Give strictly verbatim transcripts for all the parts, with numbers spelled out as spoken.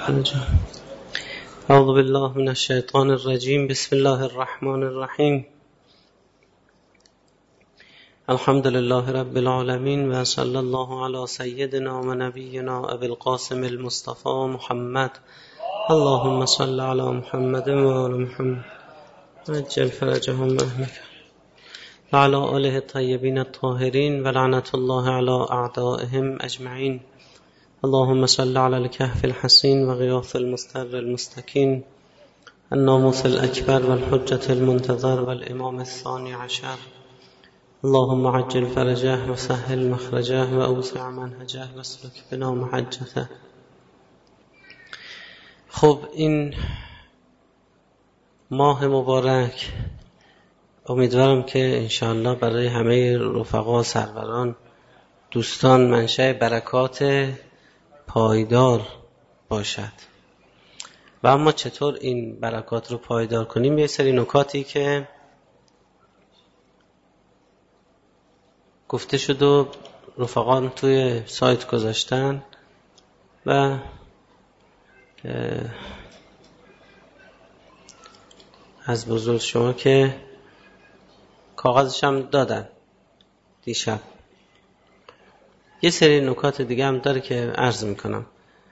أعوذ بالله من الشيطان الرجيم. بسم الله الرحمن الرحيم. الحمد لله رب العالمين و صلی الله علی سیدنا و نبینا ابی القاسم المصطفى محمد. اللهم صل علی محمد و آل محمد عجل فرجهم أهلك و علی آله الطیبین الطاهرین و لعنت الله علی اعدائهم اجمعین. اللهم صل على الكهف الحصين وغياث المستر المستكين الناموس الأكبر والحجة المنتظر والإمام الثاني عشر. اللهم عجل فرجه وسهل مخرجه وأوسع منهجه واسلك بنا محجته. خب این ماه مبارک امیدوارم که انشاءالله برای همه رفقا، سروران، دوستان منشأ برکات پایدار باشد. و اما چطور این برکات رو پایدار کنیم؟ یه سری نکاتی که گفته شد و رفقان توی سایت گذاشتن و از بزرگ شما که کاغذش هم دادن دیشب. یه سری نکات دیگه هم داره که عرض میکنم.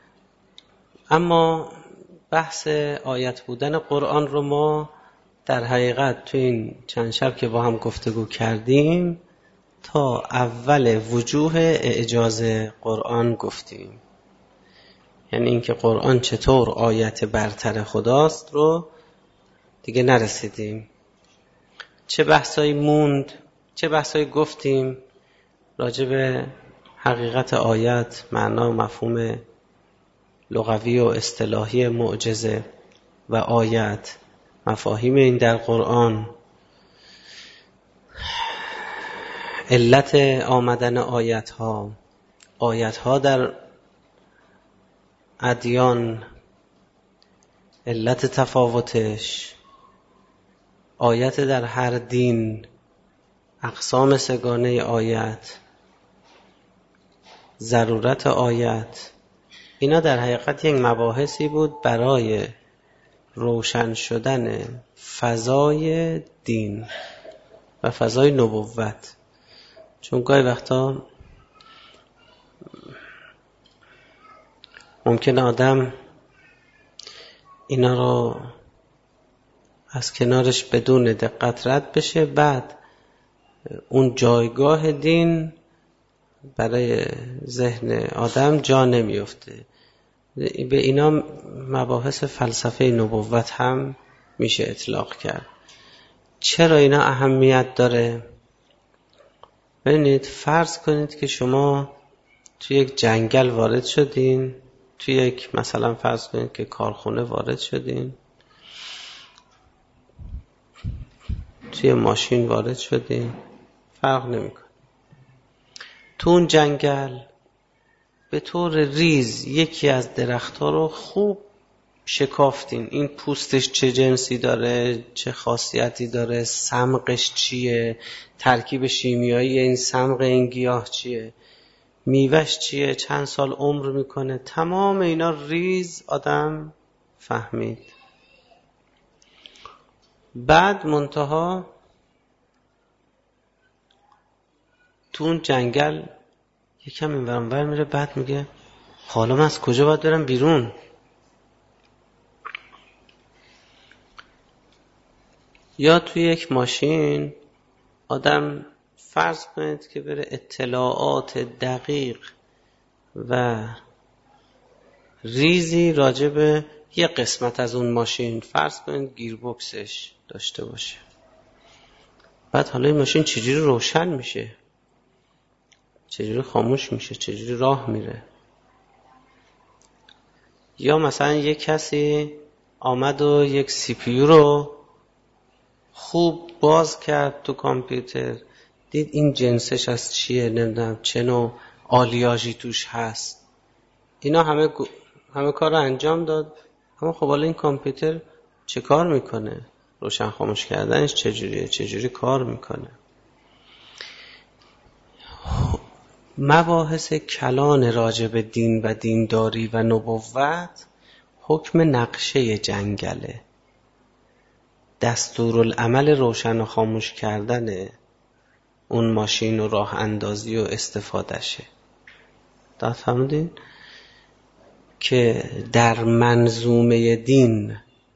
اما بحث آیت بودن قرآن رو ما در حقیقت تو این چند شب که با هم گفتگو کردیم تا اول وجوه اعجاز قرآن گفتیم. یعنی اینکه قرآن چطور آیت برتر خداست رو دیگه نرسیدیم. چه بحثایی موند، چه بحثایی گفتیم راجع به حقیقت آیت، معنا و مفهوم لغوی و اصطلاحی معجزه و آیت، مفاهیم این در قرآن، علت آمدن آیت ها، آیت ها در ادیان، علت تفاوتش، آیت در هر دین، اقسام سگانه آیت، ضرورت آیت. اینا در حقیقت یک مباحثی بود برای روشن شدن فضای دین و فضای نبوت. چون گاهی وقتا ممکن آدم اینا رو از کنارش بدون دقت رد بشه، بعد اون جایگاه دین برای ذهن آدم جا نمیفته. به اینا مباحث فلسفه نبوت هم میشه اطلاق کرد. چرا اینا اهمیت داره؟ ببینید، فرض کنید که شما توی یک جنگل وارد شدین، توی یک مثلا فرض کنید که کارخونه وارد شدین، توی ماشین وارد شدین، فرق نمیکنه. تو اون جنگل به طور ریز یکی از درخت‌ها رو خوب شکافتین. این پوستش چه جنسی داره، چه خاصیتی داره، سمقش چیه، ترکیب شیمیایی این سمق این گیاه چیه، میوهش چیه، چند سال عمر میکنه، تمام اینا ریز آدم فهمید. بعد منتها تو اون جنگل یکم این ورم ور میره، بعد میگه حالا من از کجا باید برم بیرون؟ یا توی یک ماشین آدم فرض کنید که بره اطلاعات دقیق و ریزی راجع به یه قسمت از اون ماشین، فرض کنید گیربکسش داشته باشه. بعد حالا این ماشین چجوری روشن میشه، چجوری خاموش میشه، چجوری راه میره. یا مثلا یک کسی آمد و یک سی پی یو رو خوب باز کرد تو کامپیوتر، دید این جنسش از چیه، نمیدونم چه نوع آلیاژی توش هست، اینا همه همه کار رو انجام داد. اما خب حالا این کامپیوتر چه کار میکنه، روشن خاموش کردنش چجوریه، چجوری کار میکنه. مباحث کلان راجع به دین و دینداری و نبوت حکم نقشه جنگله، دستورالعمل روشن و خاموش کردن اون ماشین و راه اندازی و استفادهشه. تا فهمیدین که در منظومه دین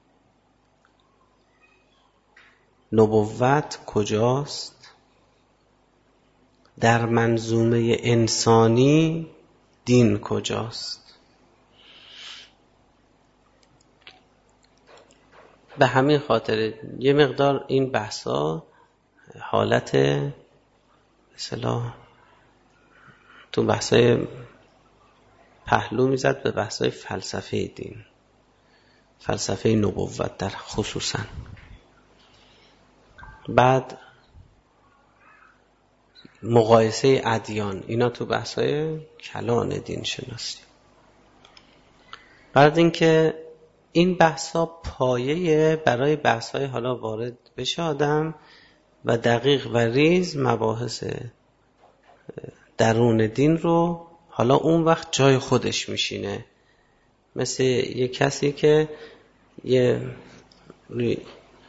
نبوت کجاست، در منظومه انسانی دین کجاست. به همین خاطر یه مقدار این بحثا حالت مثلا تو بحثای پهلو میزد به بحثای فلسفه دین، فلسفه نبوت در خصوصا. بعد مقایسه ادیان، اینا تو بحثای کلان دین شناسی. بعد اینکه این بحثا پایه برای بحثای حالا وارد بشه آدم و دقیق و ریز مباحث درون دین رو حالا اون وقت جای خودش میشینه. مثل یه کسی که یه روی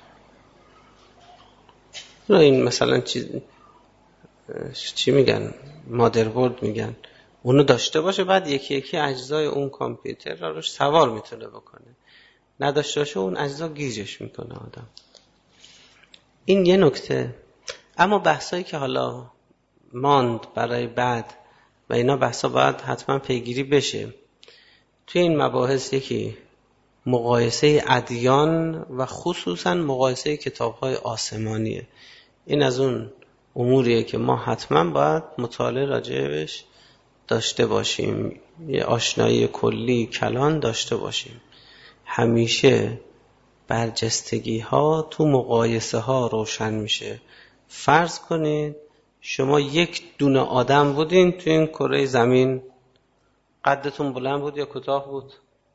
رو این مثلا چی چی میگن مادربرد میگن، اونو داشته باشه، بعد یکی یکی اجزای اون کامپیوتر رو روش سوار میتونه بکنه. نداشته باشه اون اجزا گیجش میکنه آدم. این یه نکته. اما بحثایی که حالا ماند برای بعد و اینا بحثا باید حتما پیگیری بشه. توی این مباحث یکی مقایسه ادیان و خصوصا مقایسه کتاب‌های آسمانیه. این از اون اموریه که ما حتما باید مطالعه راجعش داشته باشیم، یه آشنایی کلی کلان داشته باشیم. همیشه برجستگی ها تو مقایسه ها روشن میشه. فرض کنید شما یک دونه آدم بودین تو این کره زمین، قدتون بلند بود یا کوتاه بود؟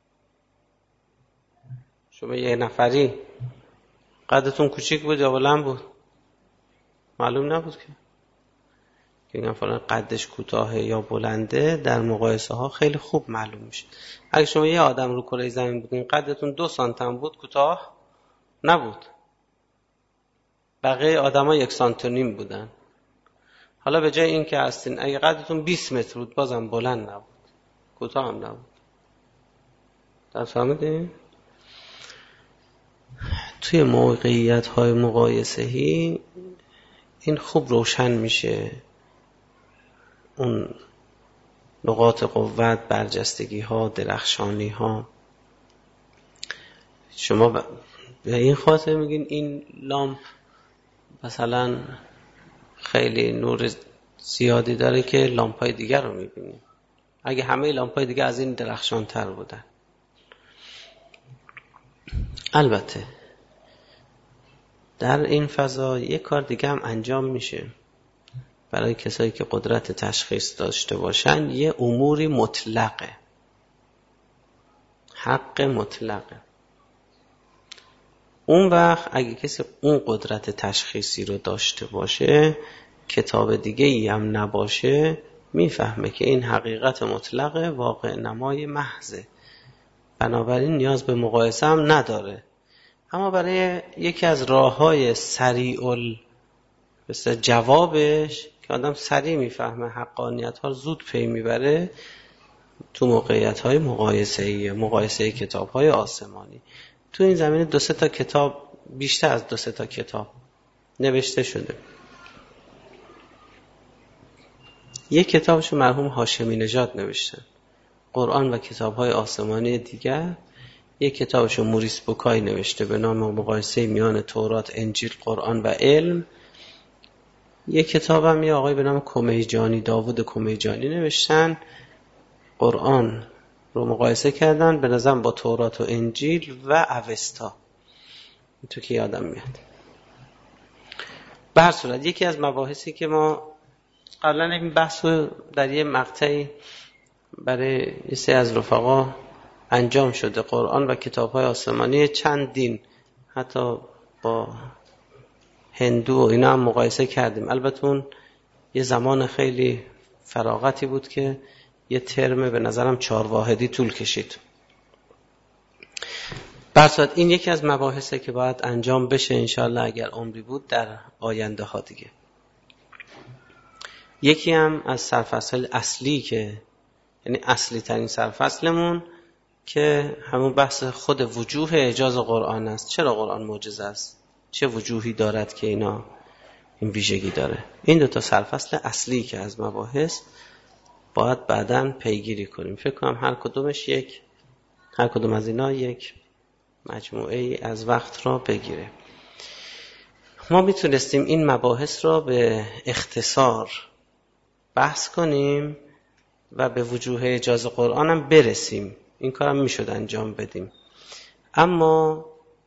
شما یه نفری قدتون کوچیک بود یا بلند بود؟ معلوم نبود که که این فلان قدش کوتاهه یا بلنده. در مقایسه ها خیلی خوب معلوم میشه. اگه شما یه آدم رو کره زمین بودین قدتون دو سانتیم بود، کوتاه نبود. بقیه آدما یک سانت و نیم بودن. حالا به جای این که هستین اگه قدتون بیست متر بود بازم بلند نبود، کوتاه هم نبود. در فهمیدین؟ توی موقعیت های مقایسه‌ای این خوب روشن میشه، اون نقاط قوت، برجستگی ها، درخشانی ها. شما به این خاطر میگین این لامپ مثلا خیلی نور زیادی داره که لامپای دیگر رو میبینیم. اگه همه لامپای دیگر از این درخشان تر بودن. البته در این فضا یک کار دیگه هم انجام میشه برای کسایی که قدرت تشخیص داشته باشن. یه اموری مطلقه، حق مطلقه. اون وقت اگه کسی اون قدرت تشخیصی رو داشته باشه، کتاب دیگه ای هم نباشه، میفهمه که این حقیقت مطلقه، واقع نمای محضه، بنابراین نیاز به مقایسه هم نداره. اما برای یکی از راه‌های سریع ال مثل جوابش که آدم سریع میفهمه حقانیت ها زود پی میبره، تو موقعیت های مقایسه‌ای، مقایسه کتاب های آسمانی. تو این زمینه دو سه تا کتاب، بیشتر از دو سه تا کتاب نوشته شده. یک کتابشو مرحوم هاشمی نژاد نوشتن، قرآن و کتاب های آسمانی دیگر. یک کتابشو موریس بوکای نوشته به نام مقایسه میان تورات، انجیل، قرآن و علم. یک کتابم یه آقای به نام کمیجانی، داوود کمیجانی نوشتن، قرآن رو مقایسه کردن به نظرم با تورات و انجیل و اوستا. این تو که یادم میاد. به هر صورت یکی از مباحثی که ما قبلا این بحث رو در یه مقطعی برای یه سری از رفقا انجام شده، قرآن و کتاب‌های آسمانی چند دین، حتی با هندو و اینا هم مقایسه کردیم. البته اون یه زمان خیلی فراغتی بود که یه ترم به نظرم چهار واحدی طول کشید. برصد این یکی از مباحثه که باید انجام بشه انشالله اگر عمری بود در آینده ها دیگه. یکی هم از سرفصل اصلی که یعنی اصلی ترین سرفصلمون که همون بحث خود وجوه اعجاز قرآن است. چرا قرآن معجزه است؟ چه وجوهی دارد که اینا این ویژگی داره؟ این دو تا سرفصل اصلی که از مباحث باید بعداً پیگیری کنیم. فکر کنم هر کدومش یک هر کدوم از اینا یک مجموعه ای از وقت را بگیره. ما میتونستیم این مباحث را به اختصار بحث کنیم و به وجوه اعجاز قرآن هم برسیم. این کارم میشد انجام بدیم، اما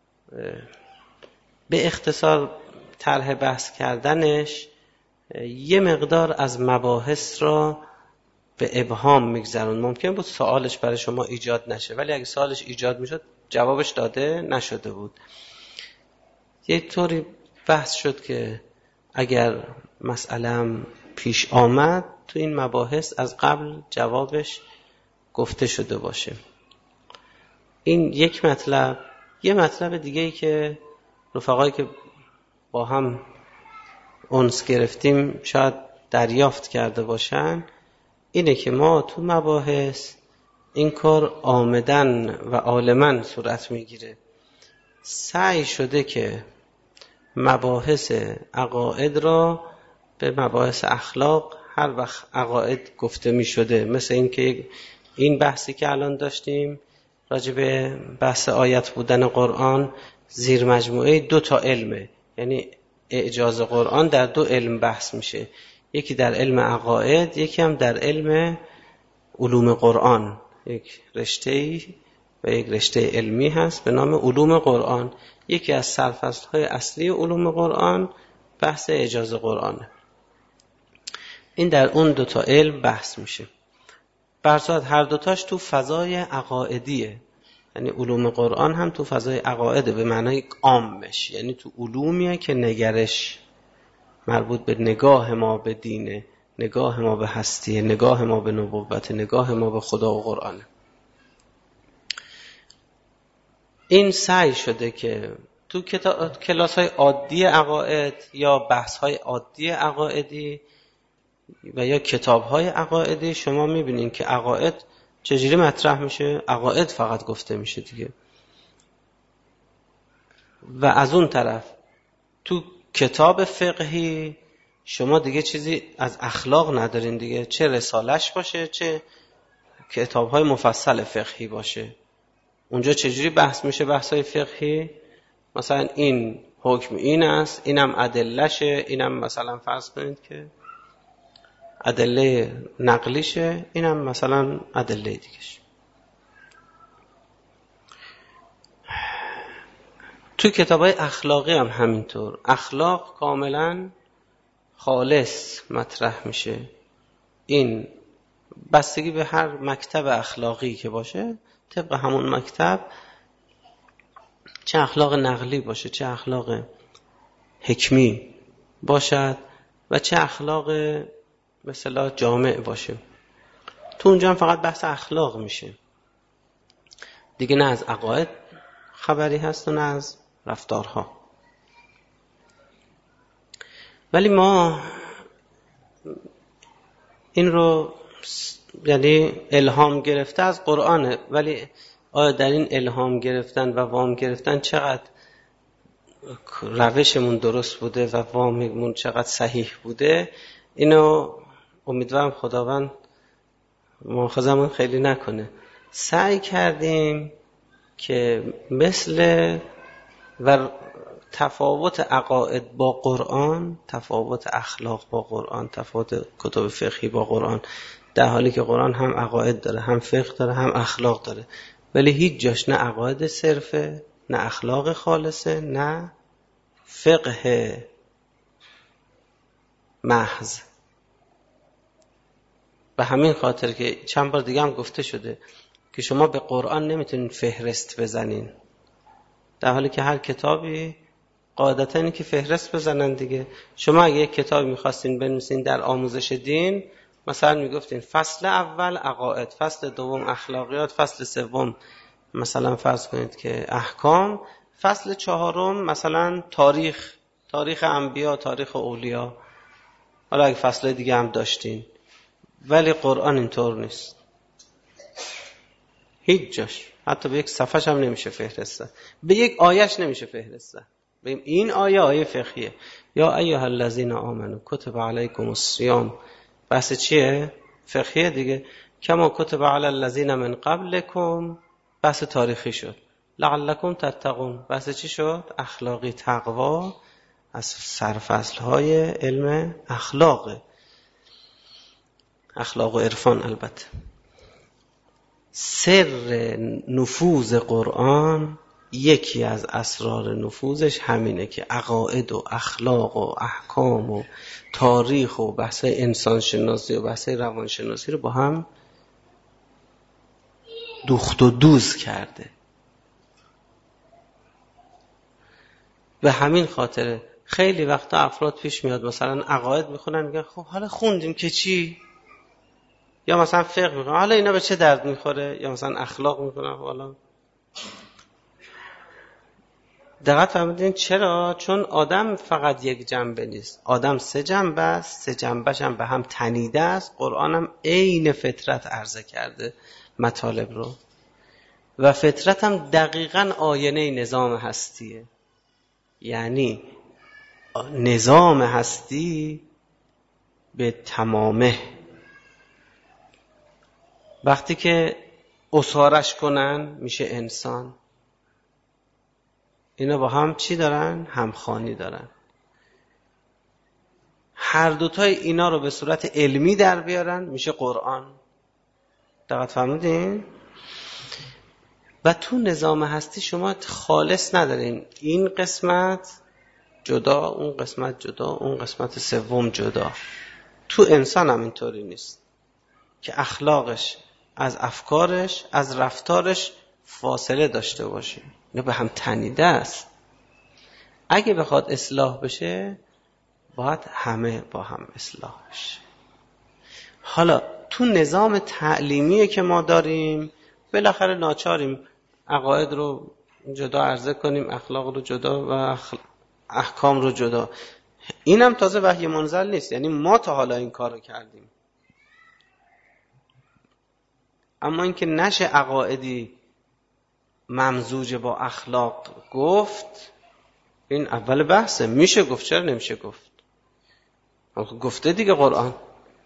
به اختصار طرح بحث کردنش یه مقدار از مباحث را به ابهام میگذرون. ممکن بود سوالش برای شما ایجاد نشه، ولی اگه سوالش ایجاد میشد جوابش داده نشده بود. یه طوری بحث شد که اگر مسئله پیش آمد تو این مباحث از قبل جوابش گفته شده باشه. این یک مطلب. یه مطلب دیگه ای که رفقایی که با هم انس گرفتیم شاید دریافت کرده باشن اینه که ما تو مباحث این کار آمدن و عالماً صورت میگیره. سعی شده که مباحث عقاید را به مباحث اخلاق هر وقت عقاید گفته می شده، مثل این که این بحثی که الان داشتیم راجع به بحث آیت بودن قرآن زیر مجموعه دو تا علمه، یعنی اعجاز قرآن در دو علم بحث میشه، یکی در علم عقاید، یکی هم در علم علوم قرآن. یک رشته‌ای و یک رشته علمی هست به نام علوم قرآن. یکی از سرفصل‌های اصلی علوم قرآن بحث اعجاز قرآنه. این در اون دو تا علم بحث میشه. برصد هر دوتاش تو فضای عقائدیه، یعنی علوم قرآن هم تو فضای عقائده به معنای عامش، یعنی تو علومیه که نگرش مربوط به نگاه ما به دینه، نگاه ما به هستیه، نگاه ما به نبوت، نگاه ما به خدا و قرآنه. این سعی شده که تو کلاس های عادی عقاید یا بحث های عادی عقایدی و یا کتاب های عقایدی شما میبینین که عقاید چجوری مطرح میشه؟ عقاید فقط گفته میشه دیگه. و از اون طرف تو کتاب فقهی شما دیگه چیزی از اخلاق ندارین دیگه، چه رسالش باشه چه کتاب های مفصل فقهی باشه. اونجا چجوری بحث میشه؟ بحث های فقهی مثلا این حکم این است، اینم ادلهشه، اینم مثلا فرض کنید که ادله نقلیشه، اینم مثلا ادله دیگهش. تو کتابای اخلاقی هم همینطور، اخلاق کاملا خالص مطرح میشه. این بستگی به هر مکتب اخلاقی که باشه، طبق همون مکتب چه اخلاق نقلی باشه، چه اخلاق حکمی باشد و چه اخلاق مثلا جامع باشه، تو اونجا هم فقط بحث اخلاق میشه دیگه، نه از عقاید خبری هست و نه از رفتارها. ولی ما این رو یعنی الهام گرفته از قرآنه، ولی آیا در این الهام گرفتن و وام گرفتن چقدر روشمون درست بوده و واممون چقدر صحیح بوده، اینو امیدوارم خداوند مؤاخذمون خیلی نکنه. سعی کردیم که مثل و تفاوت عقاید با قرآن، تفاوت اخلاق با قرآن، تفاوت کتب فقهی با قرآن، در حالی که قرآن هم عقاید داره، هم فقه داره، هم اخلاق داره، ولی هیچ جاش نه عقاید صرفه، نه اخلاق خالصه، نه فقه محض. به همین خاطر که چند بار دیگه هم گفته شده که شما به قرآن نمیتونین فهرست بزنین، در حالی که هر کتابی قاعدتا اینه که فهرست بزنن دیگه. شما اگه یک کتابی میخواستین بنویسین در آموزش دین، مثلا میگفتین فصل اول عقاید، فصل دوم اخلاقیات، فصل سوم مثلا فرض کنید که احکام، فصل چهارم مثلا تاریخ، تاریخ انبیا، تاریخ اولیا، حالا اگه فصل دیگه هم داشتین، ولی قرآن اینطور نیست. هیچ جاش حتی به یک صفحش هم نمیشه فهرسته، به یک آیش نمیشه فهرسته. ببین این آیه آیه فقهیه. یا ایها الذین آمنوا کتب علیکم الصیام، بحث چیه؟ فقهیه دیگه. کما کتب علی الذین من قبلکم، بحث تاریخی شد. لعلکم تتقون، بحث چی شد؟ اخلاقی، تقوا از سرفصل های علم اخلاق، اخلاق و عرفان. البته سر نفوذ قرآن، یکی از اسرار نفوذش همینه که عقاید و اخلاق و احکام و تاریخ و بحث انسان شناسی و بحث روان شناسی رو با هم دوخت و دوز کرده. به همین خاطر خیلی وقتا افراد پیش میاد مثلا عقاید میخونن میگن خب حالا خوندیم که چی؟ یا مثلا فقه میخونن حالا اینا به چه درد میخوره؟ یا مثلا اخلاق میخونن حالا. دقت فرمودین چرا؟ چون آدم فقط یک جنبه نیست، آدم سه جنبه است، سه جنبهش هم به هم تنیده است. قرآن هم عین فطرت عرضه کرده مطالب رو، و فطرت هم دقیقاً آینه نظام هستیه. یعنی نظام هستی به تمامه وقتی که اسارش کنن میشه انسان. اینا با هم چی دارن؟ همخوانی دارن. هر دوتای اینا رو به صورت علمی در بیارن میشه قرآن. دقت فرمودین؟ و تو نظام هستی شما خالص ندارین، این قسمت جدا، اون قسمت جدا، اون قسمت سوم جدا. تو انسان هم اینطوری نیست که اخلاقش از افکارش، از رفتارش فاصله داشته باشه. اینا به هم تنیده است. اگه بخواد اصلاح بشه باید همه با هم اصلاح بشه. حالا تو نظام تعلیمی که ما داریم بالاخره ناچاریم عقاید رو جدا عرضه کنیم، اخلاق رو جدا و اخل... احکام رو جدا. اینم تازه وحی منزل نیست، یعنی ما تا حالا این کار رو کردیم. اما اینکه نشه عقایدی ممزوج با اخلاق گفت، این اول بحثه. میشه گفت، چرا نمیشه گفت؟ گفته دیگه قرآن.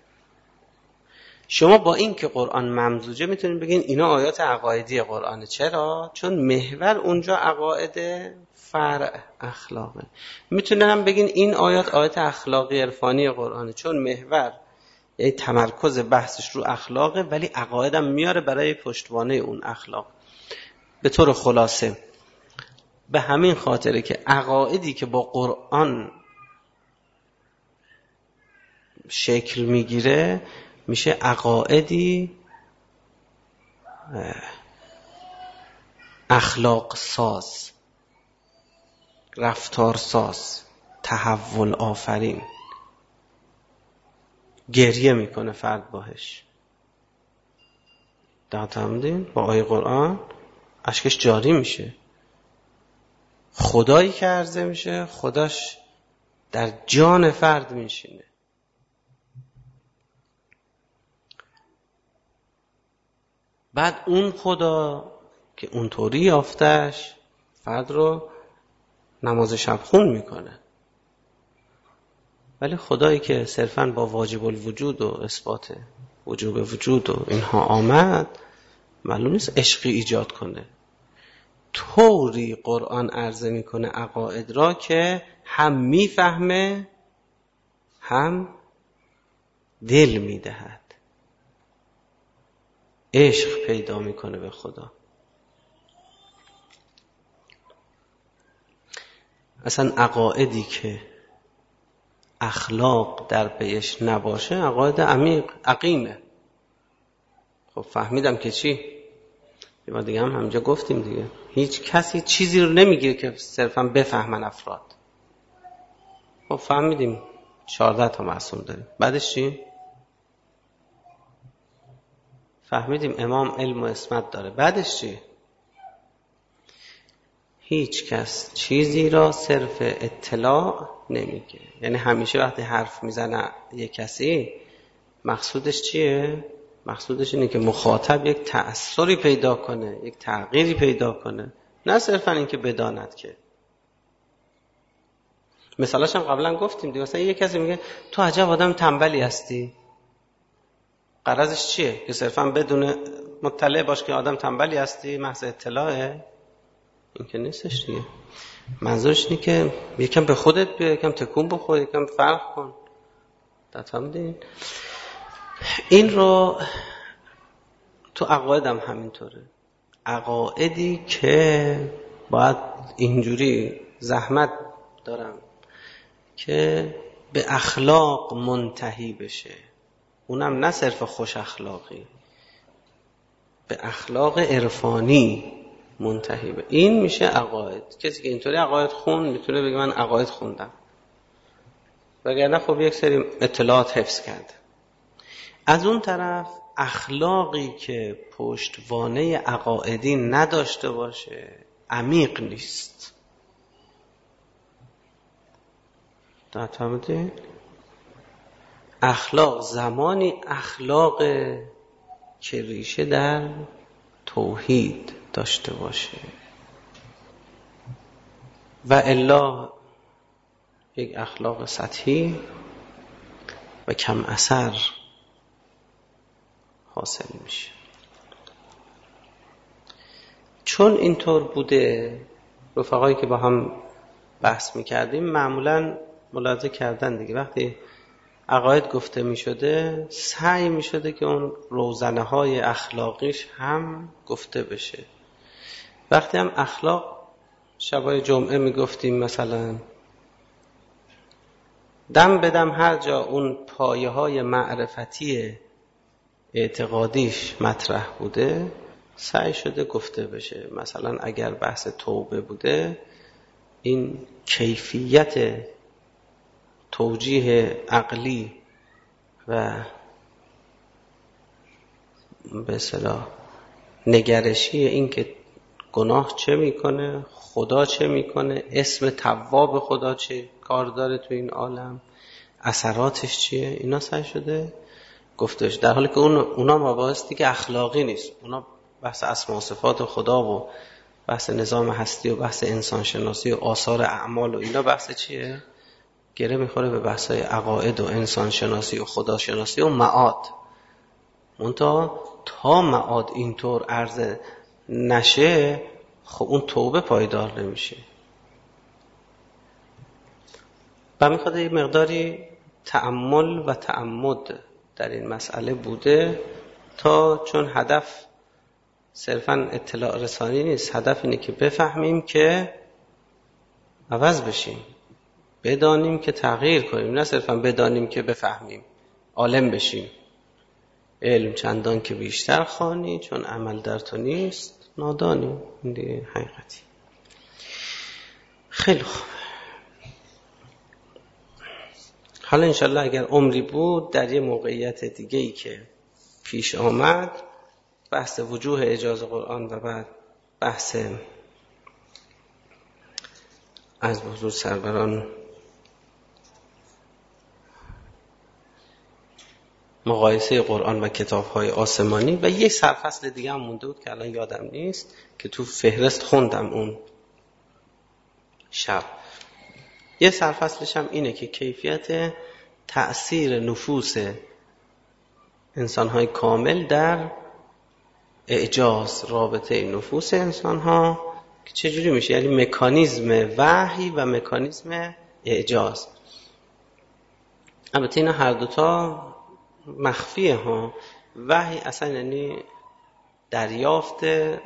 شما با این که قرآن ممزوجه میتونید بگین اینا آیات عقایدی قرآنه. چرا؟ چون محور اونجا عقاید، فرع اخلاقه. میتونم بگین این آیات آیات اخلاقی عرفانی قرآنه، چون محور یعنی تمرکز بحثش رو اخلاقه، ولی عقایدم میاره برای پشتوانه اون اخلاق. به طور خلاصه به همین خاطره که عقایدی که با قرآن شکل میگیره میشه عقایدی اخلاق ساز، رفتار ساز، تحول آفرین. گریه میکنه فرد باهش. دقت فرمودین؟ با آیه قرآن اشکش جاری میشه. خدایی که عرضه میشه خداش در جان فرد میشینه. بعد اون خدا که اونطوری یافتش فرد رو نماز شب خون میکنه، ولی خدایی که صرفاً با واجب الوجود و اثبات وجوب وجود و اینها آمد، معلوم نیست عشقی ایجاد کنه. طوری قرآن عرضه میکنه عقاید را که هم میفهمه هم دل میدهد، عشق پیدا میکنه به خدا. اصلا عقایدی که اخلاق در پیش نباشه عقاید عمیق عقیمه. خب فهمیدم که چی؟ یه بار دیگه هم همینجا گفتیم دیگه، هیچ کسی چیزی رو نمیگه که صرفا بفهمن افراد. خب فهمیدیم چهارده تا معصوم داریم، بعدش چی؟ فهمیدیم امام علم و عصمت داره، بعدش چی؟ هیچ کس چیزی را صرف اطلاع نمیگه. یعنی همیشه وقتی حرف میزنه یک کسی مقصودش چیه؟ مقصودش اینه که مخاطب یک تأثری پیدا کنه، یک تغییری پیدا کنه، نه صرفا این که بداند. که مثالاش هم قبلا گفتیم دیگه. مثلا یک کسی میگه تو عجب آدم تنبلی هستی، غرضش چیه؟ که صرفا بدون مطلع باش که آدم تنبلی هستی، محض اطلاعه؟ این که نیستش دیگه. منظورش اینه که یکم به خودت بیا، یکم تکون بخور، یکم فرق کن. فهمیدین؟ این رو تو عقاید هم همینطوره. عقایدی که باید اینجوری زحمت دارم که به اخلاق منتهی بشه، اونم نه صرف خوش اخلاقی، به اخلاق عرفانی منتهی به این میشه عقاید. کسی که اینطوری عقاید خون میتونه بگه من عقاید خوندم، وگرنه خب یک سری اطلاعات حفظ کرده. از اون طرف اخلاقی که پشتوانه عقایدی نداشته باشه عمیق نیست. فهمیدین؟ اخلاق زمانی اخلاق که ریشه در توحید داشته باشه و الا یک اخلاق سطحی و کم اثر حاصل میشه. چون اینطور بوده، رفقایی که با هم بحث میکردیم معمولاً ملاحظه کردن دیگه، وقتی عقاید گفته میشده سعی میشده که اون روزنه های اخلاقیش هم گفته بشه. وقتی هم اخلاق شبای جمعه میگفتیم مثلا دم بدم هر جا اون پایه های معرفتی اعتقادیش مطرح بوده سعی شده گفته بشه. مثلا اگر بحث توبه بوده، این کیفیت توجیه عقلی و به اصطلاح نگرشی این که گناه چه میکنه، خدا چه میکنه، اسم تواب خدا چه کار داره تو این عالم، اثراتش چیه، اینا سعی شده گفتش. در حالی که اون اونا مباحثی که اخلاقی نیست، اونا بحث اسما و صفات خدا و بحث نظام هستی و بحث انسان شناسی و آثار اعمال و اینا بحث چیه؟ گره میخوره به بحث‌های عقاید و انسان شناسی و خدا شناسی و معاد. منتها تا معاد اینطور عرضه نشه خب اون توبه پایدار نمیشه. و میخواد یه مقداری تأمل و تعمد در این مسئله بوده، تا چون هدف صرفاً اطلاع رسانی نیست، هدف اینه که بفهمیم که عوض بشیم، بدانیم که تغییر کنیم، نه صرفاً بدانیم که بفهمیم عالم بشیم. علم چندان که بیشتر خوانی چون عمل در تو نیست نادانی. این دیگه حقیقتی. خیلی خوب. حالا انشالله اگر عمری بود در یه موقعیت دیگه‌ای که پیش آمد، بحث وجوه اجاز قرآن و بعد بحث از حضور سروران مقایسه قرآن و کتاب‌های آسمانی و یک سرفصل دیگه هم مونده بود که الان یادم نیست که تو فهرست خوندم اون شب. یه سرفصلش هم اینه که کیفیت تأثیر نفوس انسان‌های کامل در اعجاز، رابطه نفوس انسان‌ها که چجوری میشه، یعنی مکانیزم وحی و مکانیزم اعجاز. البته اینا هر دوتا مخفیه ها. وحی اصلا یعنی دریافت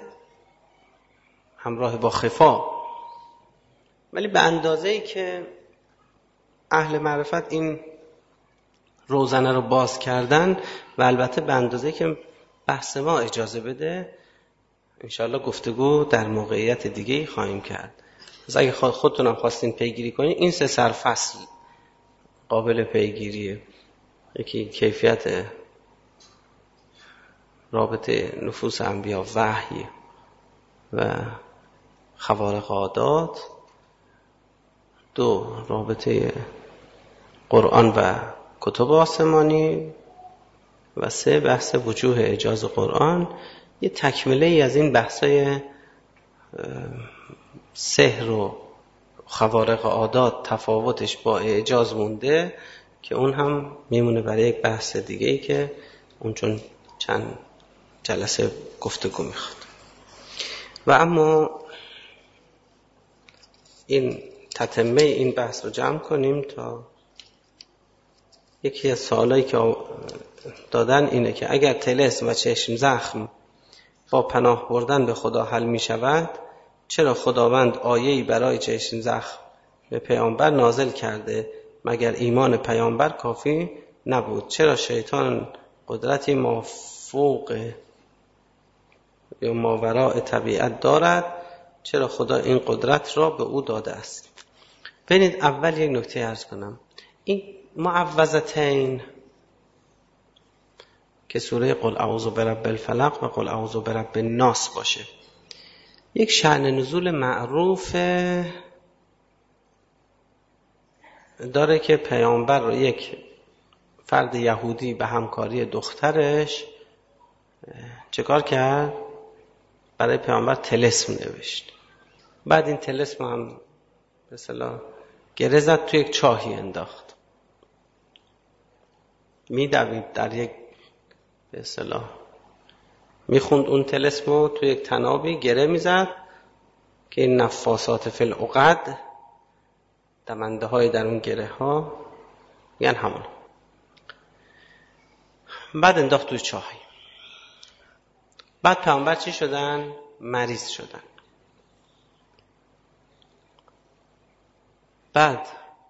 همراه با خفا، ولی به اندازه‌ای که اهل معرفت این روزنه رو باز کردن و البته به اندازه‌ای که بحث ما اجازه بده انشاءالله گفتگو در موقعیت دیگه خواهیم کرد. پس اگه خودتونم خواستین پیگیری کنین این سه سرفصل قابل پیگیریه. یکی کیفیت رابطه نفوس انبیا، وحی و خوارق عادات، دو رابطه قرآن و کتب آسمانی، و سه بحث وجوه اعجاز قرآن. یه تکمله ای از این بحثای سحر و خوارق عادات تفاوتش با اعجاز مونده که اون هم میمونه برای یک بحث دیگه ای که اون چون چند جلسه گفتگو میخواد. و اما این تتمه این بحث رو جمع کنیم تا یکی از سوالایی که دادن اینه که اگر طلسم و چشم زخم با پناه بردن به خدا حل می شود، چرا خداوند آیه‌ای برای چشم زخم به پیامبر نازل کرده؟ مگر ایمان پیامبر کافی نبود؟ چرا شیطان قدرتی مافوق یا ماوراء طبیعت دارد؟ چرا خدا این قدرت را به او داده است؟ ببینید اول یک نکته عرض کنم. این معوذتین که سوره قل اعوذ برب الفلق و قل اعوذ برب الناس باشه، یک شأن نزول معروف داره که پیامبر رو یک فرد یهودی به همکاری دخترش چه کار کرد؟ برای پیامبر طلسم نوشت. بعد این طلسم هم به اصطلاح گره زد، توی یک چاهی انداخت، میدوید در یک به اصطلاح میخوند اون طلسم رو توی یک تنابی گره میزد که این نفاسات فی العقد، دمنده های در اون گره ها، یعنی همون. بعد انداخت توی چاهی. بعد پیامبر چی شدن؟ مریض شدن. بعد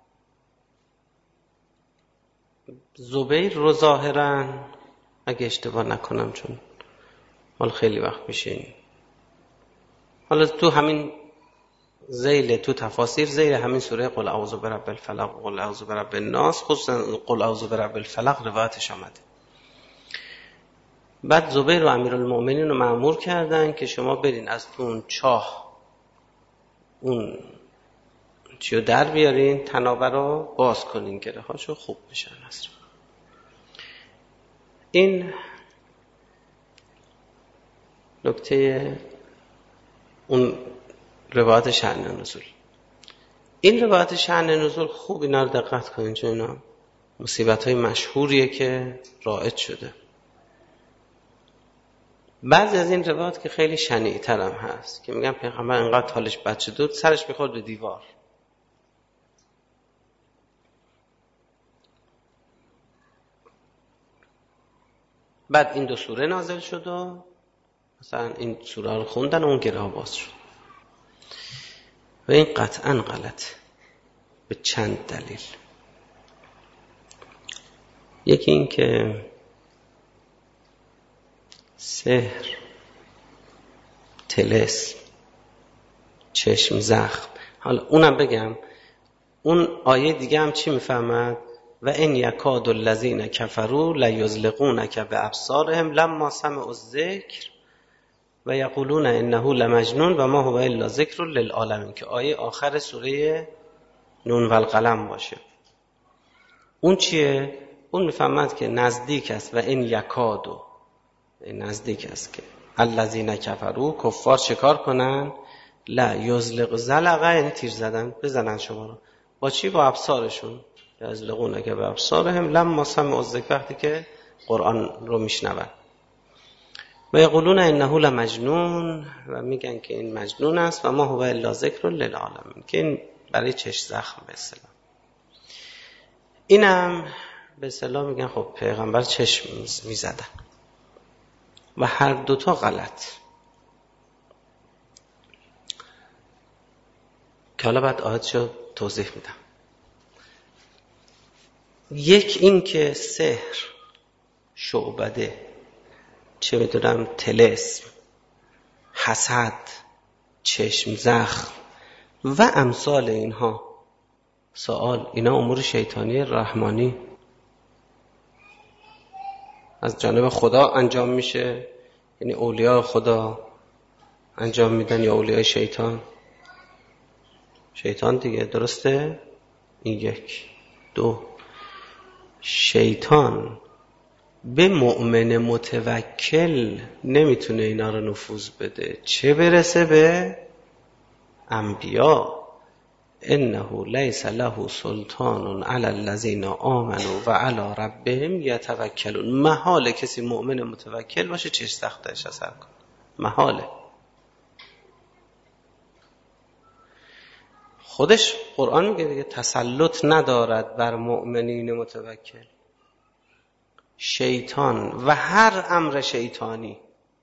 زبیر رو ظاهرا، اگه اشتباه نکنم چون حال خیلی وقت میشه این، حالا تو همین ذیل تو تفاسیر ذیل همین سوره قل اعوذ برب الفلق و قل اعوذ برب الناس، خصوصا قل اعوذ برب الفلق روایتش آمده. بعد زبیر و امیرالمؤمنین رو مأمور کردن که شما برین از اون چاه اون چیو در بیارین، تنابه رو باز کنین، گره هاشو خوب بشن. اصلا این نکته اون روایت شأن نزول. این روایت شأن نزول خوب اینا رو دقت کنین، چون اینا مصیبت های مشهوریه که رایج شده. بعضی از این روایات که خیلی شنیع‌تر هم هست که میگن پیغمبر انقدر حالش بد شد سرش میخورد به دیوار. بعد این دو سوره نازل شد و مثلا این سوره رو خوندن و اون گره ها باز شد. و این قطعا غلط به چند دلیل. یکی این که سحر، طلسم، چشم زخم، حالا اونم بگم اون آیه دیگه هم چی میفهمد؟ و ان یکاد الذین کفروا لیزلقونک بابصارهم لما سمعوا الذکر و یقولون انه لمجنون و ما هو الا ذکر للعالمین، که آیه آخر سوره نون و القلم باشه. اون چیه؟ اون میفهمد که نزدیک است و این یکادو نزدیک است که الذین کفروا کفار چکار کنن؟ لا یزلق زلقه، این تیر زدن، بزنن شما رو. با چی؟ با ابصارشون. یزلقونک بابصارهم لما سمعوا الذکر، وقتی که قرآن رو میشنون. و یقولون انه لمجنون، و میگن که این مجنون است و ما هو الا ذکر للعالمین، که این برای چشم زخم به اصطلاح. اینم به اصطلاح میگن خب پیغمبر چشم میزدن و هر دوتا غلط، که حالا بعد آیاتشو توضیح میدم. یک این که سحر، شعبده، چه بدونم طلسم، حسد، چشم زخم و امثال اینها، سوال اینا امور شیطانی رحمانی از جانب خدا انجام میشه؟ یعنی اولیاء خدا انجام میدن یا اولیاء شیطان؟ شیطان دیگه، درسته؟ این یک. دو، شیطان به مؤمن متوکل نمیتونه اینا رو نفوذ بده، چه برسه به انبیا. انه لیس له سلطان علی الذین آمنوا و علی ربهم یتوکلون. محاله کسی مؤمن متوکل باشه چش سختش اثر کنه، محاله. خودش قرآن میگه دیگه تسلط ندارد بر مؤمنین متوکل. شیطان و هر امر شیطانی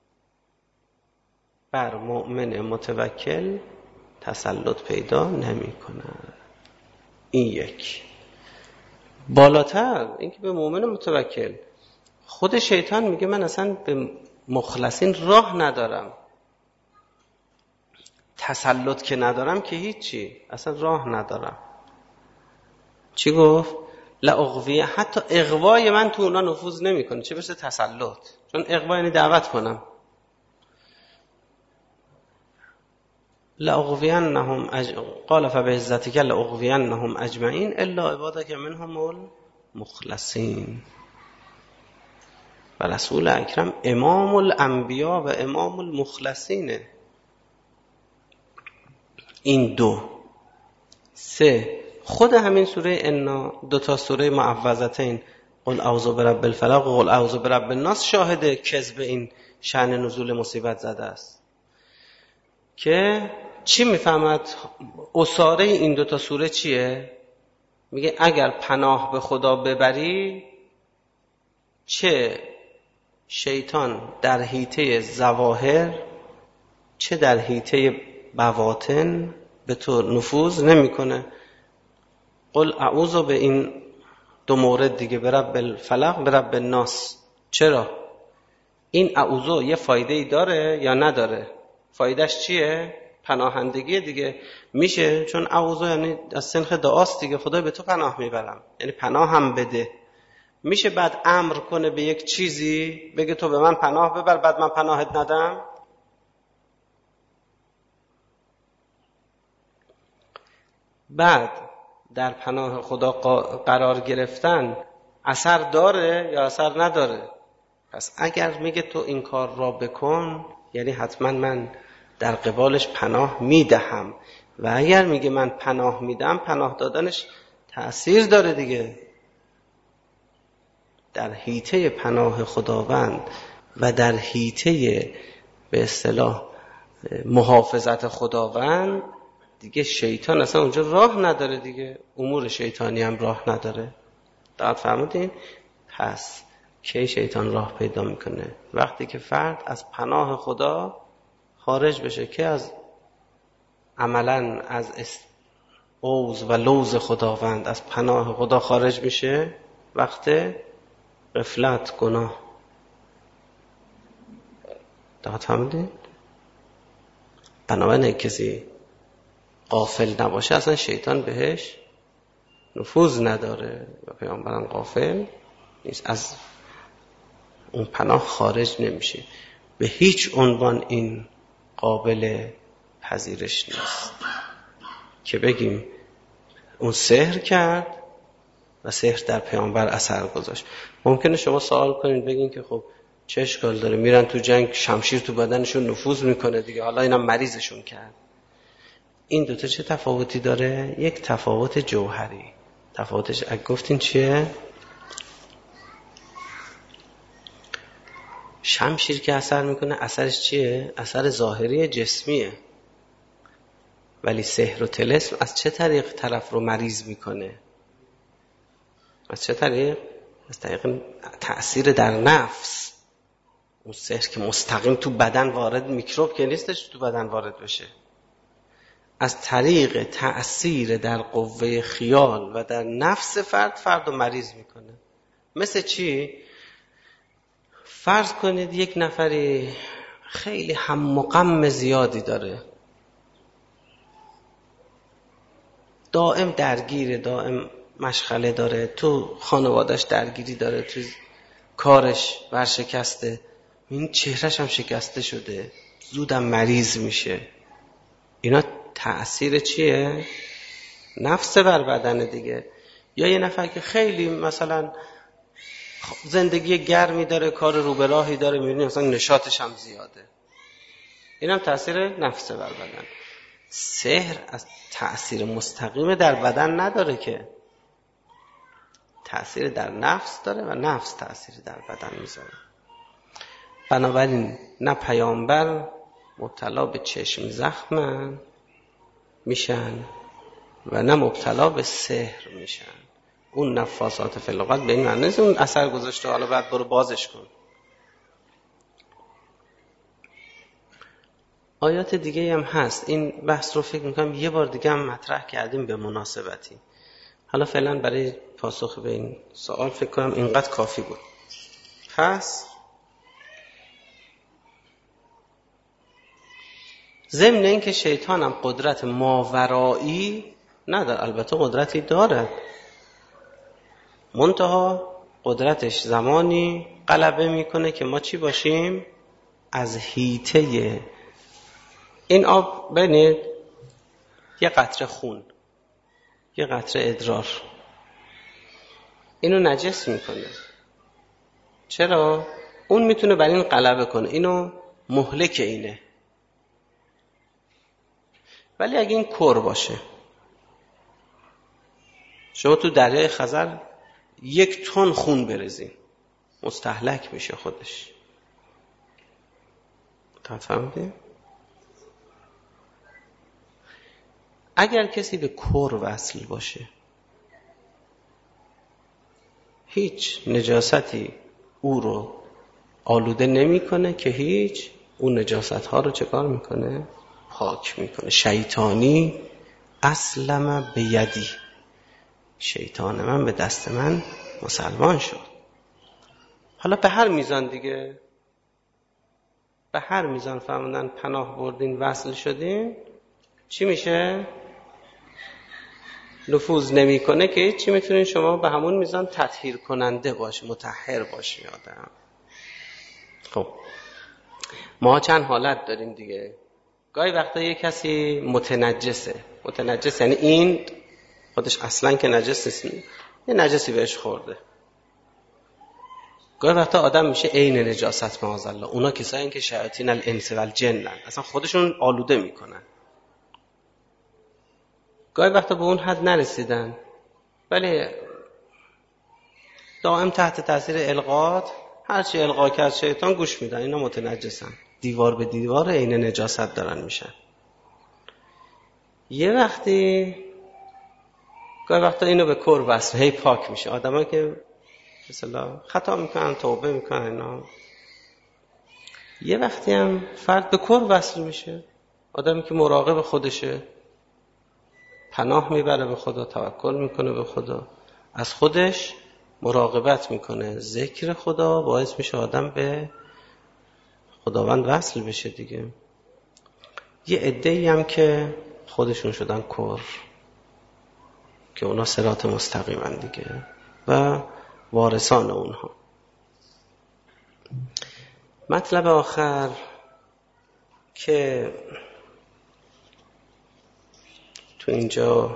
بر مؤمن متوکل تسلط پیدا نمی کند. این یک. بالاتر اینکه به مؤمن متوکل، خود شیطان میگه من اصلا به مخلصین راه ندارم، تسلط که ندارم که هیچی، اصلا راه ندارم. چی گفت؟ لاغویه، حتی اغوای من تو اونا نفوذ نمی کنه، چه برسه تسلط. چون اغوا یعنی دعوت کنم. لاغوینهم اج... قال فبعزتک لاغوینهم اجمعین الا عبادک منهم المخلصین. و رسول اکرم امام الانبیا و امام المخلصینه. این دو. سه، خود همین سوره انا، دو تا سوره معوذتین، قل اعوذ برب الفلق و قل اعوذ برب الناس، شاهد کذب این شأن نزول مصیبت زده است. که چی میفهمد؟ اساره این دو تا سوره چیه؟ میگه اگر پناه به خدا ببری، چه شیطان در حیطه ظواهر چه در حیطه بواطن به تو نفوذ نمیکنه. قل اعوذ به این دو مورد دیگه، برب الفلق برب الناس. چرا؟ این اعوذ یه فایده ای داره یا نداره؟ فایدهش چیه؟ پناهندگی دیگه. میشه، چون اعوذ یعنی از سنخ دعاست دیگه، خدا به تو پناه میبرم، یعنی پناه هم بده. میشه بعد امر کنه به یک چیزی، بگه تو به من پناه ببر، بعد من پناهت ندم؟ بعد در پناه خدا قرار گرفتن اثر داره یا اثر نداره؟ پس اگر میگه تو این کار را بکن، یعنی حتما من در قبالش پناه میدهم. و اگر میگه من پناه میدم، پناه دادنش تأثیر داره دیگه. در حیطه پناه خداوند و در حیطه به اصطلاح محافظت خداوند دیگه شیطان اصلا اونجا راه نداره دیگه، امور شیطانی هم راه نداره. دقت فرمودین؟ پس کی شیطان راه پیدا میکنه؟ وقتی که فرد از پناه خدا خارج بشه، که از عملا از اوز و لوز خداوند، از پناه خدا خارج میشه وقت غفلت، گناه. دقت فرمودین؟ بنابراین کسی غافل نباشه اصلا شیطان بهش نفوذ نداره و پیامبران غافل نیست، از اون پناه خارج نمیشه. به هیچ عنوان این قابل پذیرش نیست که بگیم اون سحر کرد و سحر در پیامبر اثر گذاشت. ممکنه شما سوال کنید بگین که خب چه اشکال داره، میرن تو جنگ شمشیر تو بدنشون نفوذ میکنه دیگه، حالا اینا مریضشون کرد. این دوتا چه تفاوتی داره؟ یک تفاوت جوهری. تفاوتش اگه گفتین چیه؟ شمشیر که اثر میکنه اثرش چیه؟ اثر ظاهری جسمیه. ولی سحر و طلسم از چه طریق طرف رو مریض میکنه؟ از چه طریق؟ از طریق تأثیر در نفس. اون سحر که مستقیم تو بدن وارد، میکروب که نیستش تو بدن وارد بشه، از طریق تأثیر در قوه خیال و در نفس فرد، فرد رو مریض میکنه. مثل چی؟ فرض کنید یک نفری خیلی هم و غم زیادی داره، دائم درگیره، دائم مشغله داره، تو خانوادش درگیری داره، تو کارش ورشکسته، این چهرش هم شکسته شده، زودم مریض میشه. اینا تأثیر چیه؟ نفس بر بدن دیگه. یا یه نفر که خیلی مثلا زندگی گرمی داره، کار رو به راهی داره، میبینی مثلا نشاطش هم زیاده، این هم تأثیر نفس بر بدن. سحر از تأثیر مستقیم در بدن نداره که، تأثیر در نفس داره و نفس تأثیر در بدن میذاره. بنابراین نه پیامبر مبتلا به چشم زخم میشن و نه مبتلا به سحر میشن. اون نفاسات فی العقد به این معنی نیست اون اثر گذاشته حالا بعد برو بازش کن. آیات دیگه هم هست، این بحث رو فکر میکنم یه بار دیگه هم مطرح کردیم به مناسبتی. حالا فعلا برای پاسخ به این سوال فکر کنم اینقدر کافی بود. پس ضمن این که شیطان هم قدرت ماورایی نداره، البته قدرتی داره، منتها قدرتش زمانی غلبه میکنه که ما چی باشیم؟ از هیته این آب ببینید یه قطره خون، یه قطره ادرار، اینو نجس میکنه. چرا؟ اون میتونه بر این غلبه کنه، اینو مهلک اینه. ولی اگه این کر باشه، شما تو دریای خزر یک تن خون برزین مستهلک میشه خودش. فهمیدی؟ اگر کسی به کر وصل باشه، هیچ نجاستی او رو آلوده نمیکنه که هیچ اون نجاست ها رو چه کار میکنه؟ پاک میکنه. شیطانی اسلم به یدی، شیطان من به دست من مسلمان شد. حالا به هر میزان دیگه، به هر میزان فهموندن پناه بردین وصل شدین، چی میشه؟ نفوذ نمیکنه که چی میتونین شما به همون میزان تطهیر کننده باشه، مطهر باشه آدم. خب ما چند حالت داریم دیگه. گاهی وقتا یه کسی متنجسه، متنجس یعنی این خودش اصلا که نجس نیست، یه نجسی بهش خورده. گاهی وقتا آدم میشه عین نجاست معاذالله. اونا کسایی که شیاطین الانس و الجن اصلا خودشون آلوده میکنن. گاهی وقتا به اون حد نرسیدن ولی دائم تحت تاثیر القات، هرچی القا کرد شیطان گوش میدن، اینا متنجسن، دیوار به دیوار عین نجاست دارن میشن. یه وقتی گاهی وقتا اینو به کر وصل، هی پاک میشه. آدمایی که مثلا خطا میکنن، توبه میکنن اینا. یه وقتی هم فرد به کر وصل میشه، آدمی که مراقب خودشه، پناه میبره به خدا، توکل میکنه به خدا، از خودش مراقبت میکنه. ذکر خدا باعث میشه آدم به خداوند وصل بشه دیگه. یه عده‌ای هم که خودشون شدن کر، که اونا صراط مستقیمن دیگه و وارثان اونها. مطلب آخر که تو اینجا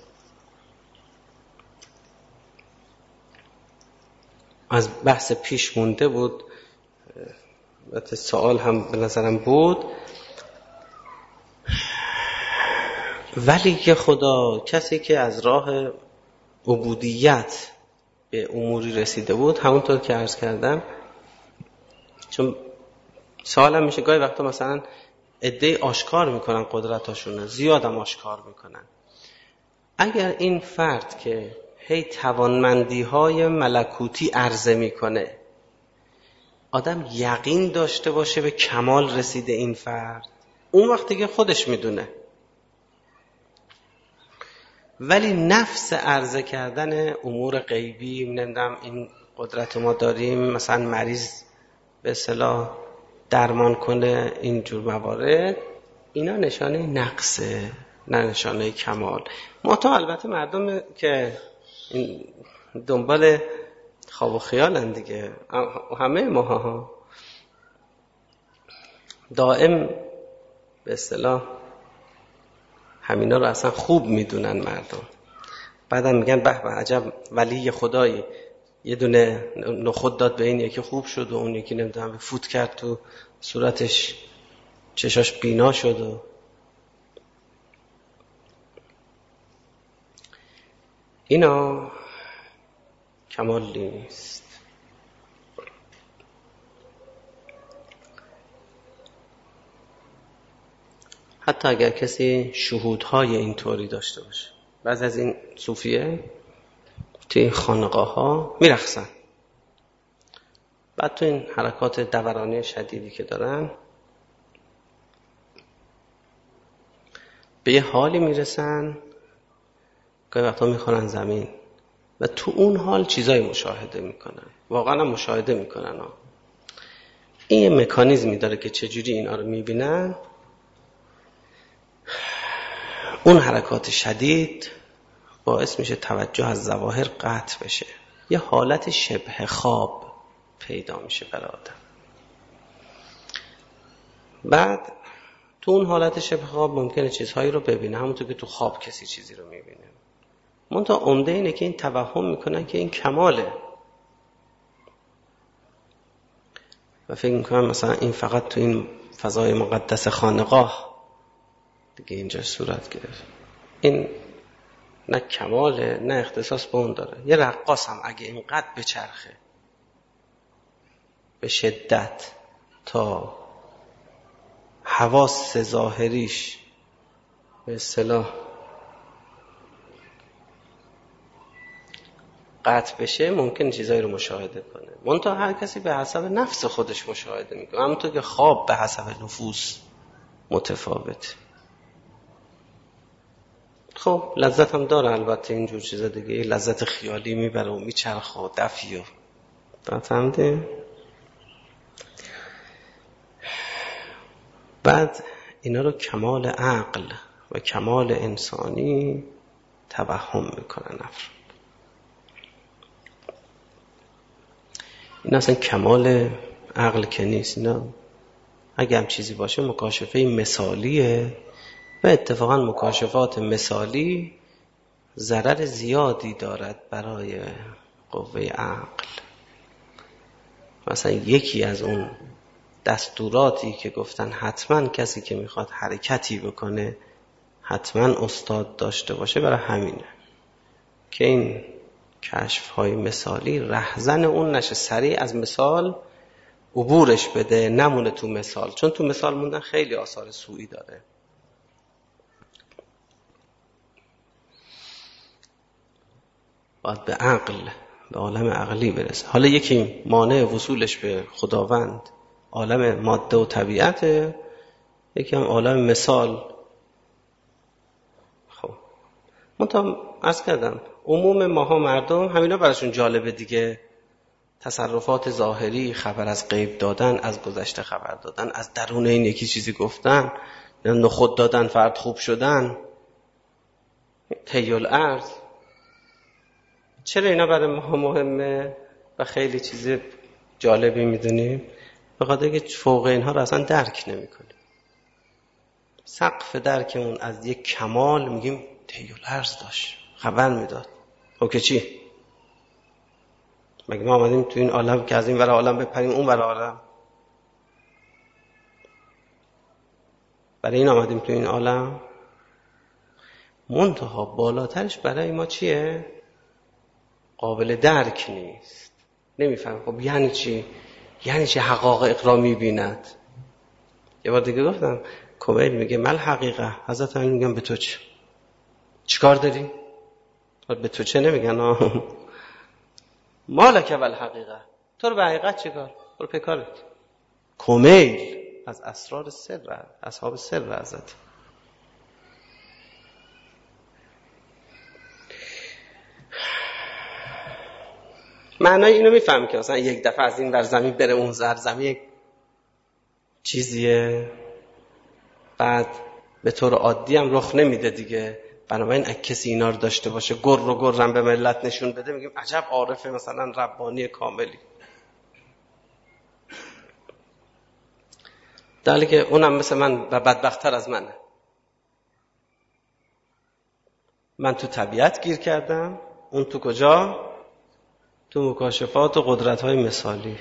از بحث پیش مونده بود، البته سوال هم به نظرم بود، ولی که خدا کسی که از راه عبودیت به اموری رسیده بود، همونطور که عرض کردم، چون سوالم میشه گاهی وقتا مثلا عده‌ای آشکار میکنن قدرتاشونه، زیادم آشکار میکنن. اگر این فرد که هی توانمندی های ملکوتی عرضه میکنه، آدم یقین داشته باشه به کمال رسیده این فرد، اون وقتی که خودش میدونه. ولی نفس عرضه کردن امور غیبی، نمیدونم این قدرت ما داریم، مثلا مریض به اصطلاح درمان کنه، اینجور موارد، اینا نشانه نقصه، نه نشانه کمال. ما تا البته مردم که دنبال خواب و خیالن دیگه، همه ماها دائم به اصطلاح همینا رو اصلا خوب میدونن مردم. بعدم میگن به به عجب ولی خدایی، یه دونه نخود داد به این یکی خوب شد و اون یکی نمیدونم فوت کرد تو صورتش چشاش بینا شد. و اینا کمال نیست. حتی اگر کسی شهودهای اینطوری داشته باشه، بعضی از این صوفیه توی این خانقاه ها میرقصن، بعد تو این حرکات دورانی شدیدی که دارن به یه حالی میرسن که وقتا میخورن زمین و تو اون حال چیزای مشاهده میکنن، واقعا هم مشاهده میکنن ها. این یه مکانیزمی داره که چجوری اینا رو میبینن. اون حرکات شدید باعث میشه توجه از ظواهر قطع بشه، یه حالت شبه خواب پیدا میشه برای آدم. بعد تو اون حالت شبه خواب ممکنه چیزهایی رو ببینه همونطور که تو خواب کسی چیزی رو میبینه. منتها عمده اینه که این توهم میکنن که این کماله و فکر میکنن مثلا این فقط تو این فضای مقدس خانقاه دیگه اینجا صورت گرفت. این نه کماله نه اختصاص به اون داره. یه رقاص هم اگه اینقدر بچرخه به شدت تا حواس ظاهریش به اصطلاح قطع بشه، ممکن چیزایی رو مشاهده کنه. منتها هر کسی به حسب نفس خودش مشاهده میکنه، همونطور که خواب به حسب نفوس متفاوته. خب لذت هم داره البته اینجور چیزا دیگه، لذت خیالی میبره و میچرخه و دفی و فهمده. بعد اینا رو کمال عقل و کمال انسانی توهم میکنن افراد. این اصلا کمال عقل که نیست. اینا اگه هم چیزی باشه مکاشفه مثالیه و اتفاقا مکاشفات مثالی ضرر زیادی دارد برای قوه عقل. مثلا یکی از اون دستوراتی که گفتن حتما کسی که میخواد حرکتی بکنه حتما استاد داشته باشه برای همینه که این کشف‌های مثالی رهزن اون نشه، سریع از مثال عبورش بده، نمونه تو مثال، چون تو مثال موندن خیلی آثار سوئی داره. باید به عقل، به عالم عقلی برسه. حالا یکی مانع وصولش به خداوند عالم ماده و طبیعته، یکی هم عالم مثال. خب من تا عرض کردم عموم ماها مردم همینا براشون جالبه دیگه، تصرفات ظاهری، خبر از غیب دادن، از گذشته خبر دادن، از درون این یکی چیزی گفتن، نخود دادن، فرد خوب شدن، طی الارض. چرا اینا برای ما مهمه و خیلی چیز جالبی میدونیم؟ به خاطر که فوق اینها رو اصلا درک نمی‌کنیم. سقف درکمون از یک کمال میگیم طی الارض داشت، خبر میداد. خب که چی؟ مگه ما آمدیم تو این عالم که از این ور عالم بپریم اون ور عالم؟ برای این آمدیم تو این عالم؟ منتها بالاترش برای ما چیه؟ قابل درک نیست. نمیفهم. خب یعنی چی؟ یعنی چی حقایق را میبیند؟ یه بار دیگه گفتم کومیل میگه مل حقیقه، حضرت علی میگم به تو چه؟ چیکار داری؟ به تو چه نمیگن آه. مالک ول حقیقه، تو رو به حقیقت چیکار؟ برو پکارت. کومیل از اسرار سر، اصحاب سر حضرت. معنای اینو میفهم که مثلا یک دفعه از این ور زمین بره اون زر زمین یک چیزیه، بعد به طور عادی هم رخ نمیده دیگه. بنابراین اگه کسی اینا رو داشته باشه گر رو گرم به ملت نشون بده، میگیم عجب عارف مثلا ربانی کاملی. در حالی که اونم مثل من و بدبخت‌تر از منه. من تو طبیعت گیر کردم، اون تو کجا؟ تو مکاشفات و قدرت‌های مثالی.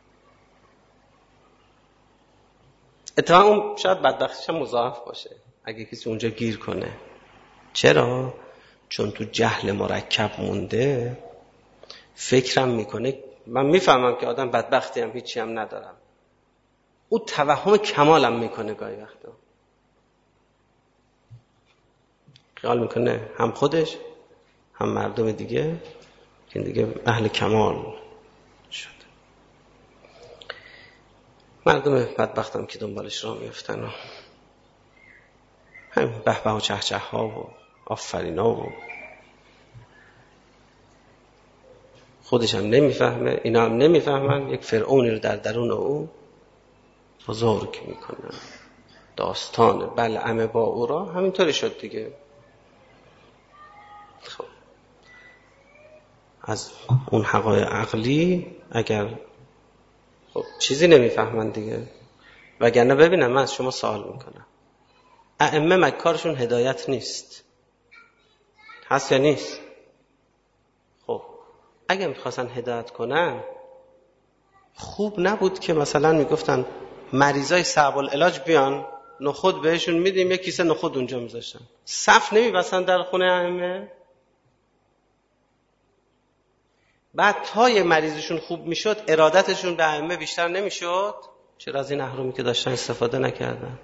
اتفاقا اون شاید بدبختیش هم مضاعف باشه اگه کسی اونجا گیر کنه. چرا؟ چون تو جهل مرکب مونده، فکرم میکنه من میفهمم که آدم بدبختی هم هیچی هم ندارم، او توهم کمالم میکنه. گاهی وقتا خیال میکنه هم خودش هم مردم دیگه که دیگه اهل کمال شد. مردم بدبختم که دنبالش راه میفتن و همین به به و چه چه ها و آفرینا و خودش هم نمیفهمه، اینا هم نمیفهمن، یک فرعونی رو در درون او بزرگ میکنن. داستان بلعم با او را همینطوری شد دیگه. خب از اون حقایق عقلی اگر خب چیزی نمیفهمن دیگه. وگرنه ببینم من از شما سوال میکنم، ائمه مکارشون هدایت نیست؟ هست یا نیست؟ خب اگه میخواستن هدایت کنن خوب نبود که مثلا میگفتن مریضای صعب العلاج بیان نخود بهشون میدیم، یک کیسه نخود اونجا میذاشتن، صف نمیبستن در خونه ائمه؟ بعد تا یه مریضشون خوب میشد ارادتشون به ائمه بیشتر نمیشد؟ چرا از این اهرامی که داشتن استفاده نکردن؟